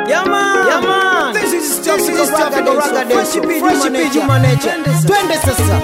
Yaman, this is Tropical Ragga Fresh Human Nature. Twende sasa.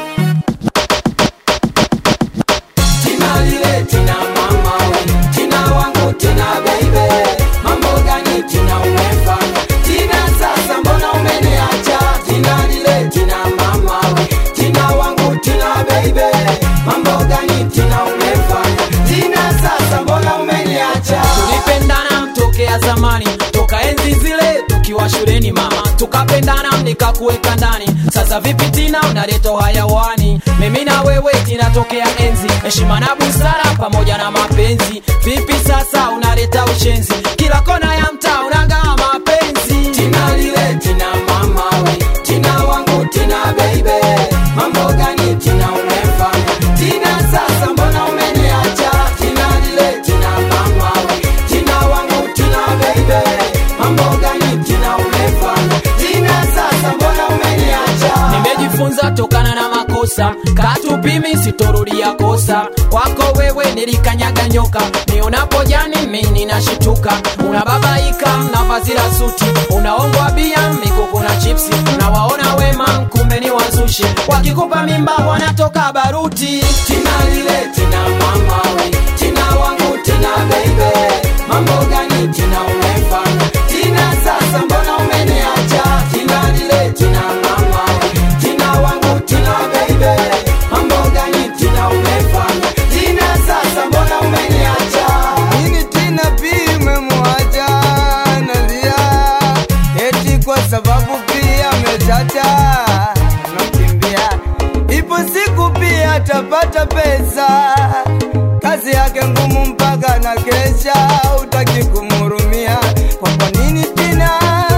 Tina lile, Tina mama we, Tina wangu, Tina baby. Mambo gani Tina umefanya? Tina sasa mbona umeniacha? Tina lile, Tina mama we, Tina wangu, Tina baby. Mambo gani Tina umefanya? Tina sasa mbona umeniacha? Tulipendana tokea zamani, toka enzi zile tukiwa shuleni mama. Tukapendana nikakuweka ndani. Sasa vipi Tina unaleta hayawani? Mimi na wewe Tina tokea enzi, heshima na busara pamoja na mapenzi. Vipi sasa unaleta ushenzi? Kila kona ya mtaa unangaa mapenzi. Tina lile, Tina mama we, Tina wangu, Tina baby. Mambo gani Tina umefanya? Tina sasa mbona umeniacha? Tina lile, Tina mama we, Tina wangu, Tina baby. Mambo gani Tina umefanya? Tina sasa mbona umeniacha? Nimejifunza tokana na makosa, katupimi sitorudia kosa. Kwako wewe nilikanyaga nyoka, nionapo jani mimi ninashituka. Unababaika mnavazi la suti, unaongwa bia mikoko na chipsi. Unawaona wema kumbe ni wazushi, wakikupa mimba wanatoka baruti. Tina lile, Tina mama we, Tina wangu, Tina baby. Mambo gani Tina umefanya? Tina sasa mbona umeniacha? Tina lile, Tina mama we, Tina wangu, Tina baby. Mambo gani Tina umefanya? Tina sasa mbona umeniacha? Nini Tina pia umemwacha nalia, eti kwa sababu pia amechacha nakimbia. Ipo siku pia atapata pesa, kazi yake ngumu mpaka na kesha. Utaki kumhurumia, kwa nini Tina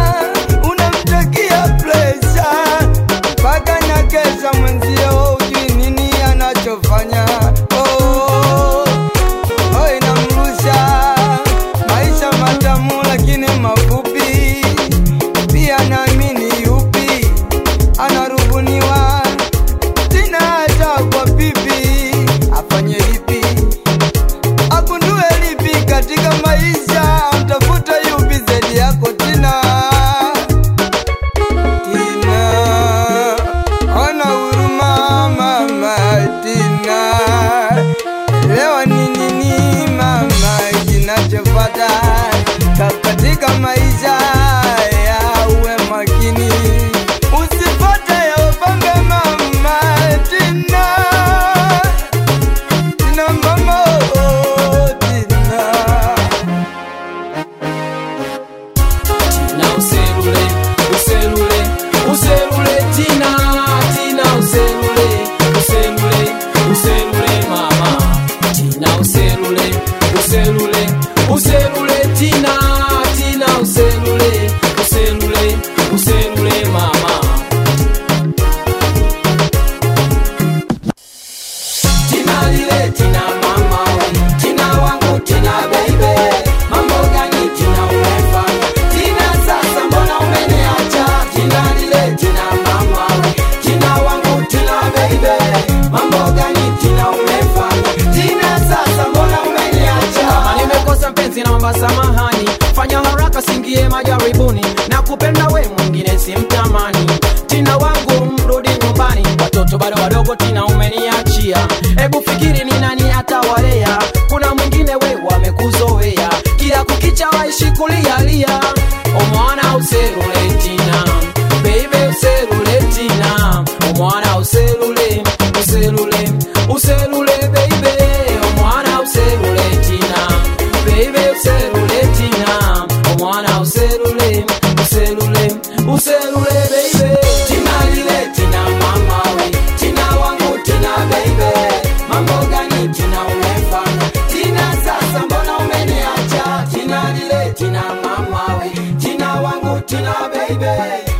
unamtakia pressure mpaka na kesha? Mwenzio ujui nini anachofanya. Inamrusha maisha matamu lakini mafupi. Pia naamini yupi anarubuniwa. Tina hata kwa bibi afanye lipi, agundue lipi katika maisha? Mtafuta yupi zaidi yako Tina? Tina, ona huruma mama Tina. Elewa ni nini mama kinachofata katika maisha ya uwe makini. Usipate ya upambe mama Tina. Tina mama Tina. Tina uselule, uselule, uselule Tina. Tina uselule, uselule, uselule mama. Tina uselule, uselule, uselule Tina. Tina uselule, uselule, uselule mama. Tina lile, Tina mama we, Tina wangu, Tina baby. Mambo gani Tina umefanya? Tina sasa mbona umeniacha? Tina lile, Tina mama we, Tina wangu, Tina baby. Mambo gani Tina umefanya? Tina sasa mbona umeniacha? Kama nimekosa mpenzi naomba samahani, fanya haraka singie majaribuni. Na kupenda we mwingine simtamani. Tina wangu mrudi nyumbani, watoto bado wadogo Tina umeniachia. Ebu fikiri ni nani atawalea? Kuna mwingine we wamekuzoea, kila kukicha waishi kulialia. Omwana uselule Tina baby, uselule Tina. Omwana uselule, uselule, uselule baby. Omwana uselule Tina baby, uselule Tina. Omwana uselule, uselule, uselule baby. Tina lile, Tina mama we, Tina wangu, Tina baby. Mambo gani Tina umefanya? Tina sasa mbona umeniacha? Tina lile, Tina mama we, Tina wangu, Tina baby.